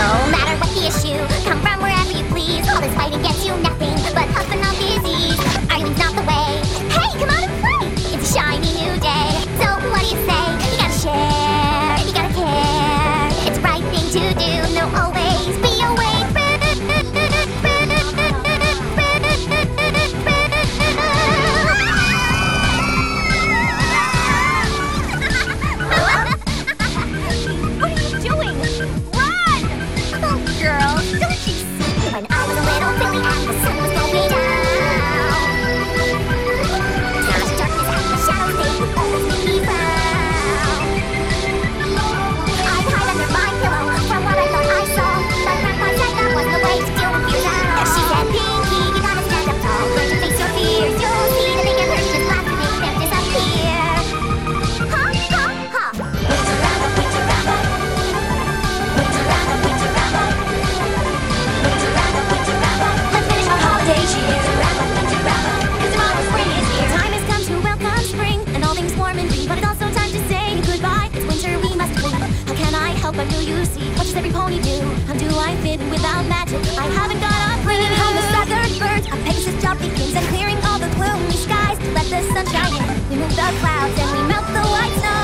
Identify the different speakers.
Speaker 1: No matter what the issue, come from wherever you please. All this fighting gets you nothing but huffing on disease. Arguing's not the way. Hey, come out and play. It's a shiny new day. So what do you say? You gotta share, you gotta care. It's the right thing to do. No, always be awake.
Speaker 2: What are you doing? Run!
Speaker 1: Oh, girls, don't you see? When I was a little filly and the sun was going down, now darkness and the shadows, they would always make me frown. I'd hide under my pillow from what I thought I saw, but Grandpa said that was the way to deal with fears at all. She said, Pinky, you gotta stand up tall, learn to face your fears. You'll see that they get hurt just laugh and make them disappear. Ha, ha, ha. Winter Rambo, Winter Rambo. Winter Rambo, Winter Rambo. Winter Rambo, Winter Rambo. Let's finish our holiday cheer. Winter Rambo, Winter Rambo. 'Cause tomorrow spring is here. The time has come to welcome spring and all things warm and green, but it's also time to say goodbye. It's winter, we must flee. How can I help but will you see? What does every pony do? How do I fit without magic? I haven't got a clue. Bringing home the feathered birds, a Pegasus job begins, and clearing all the gloomy skies to let the sun shine in. We move the clouds and we melt the white snow.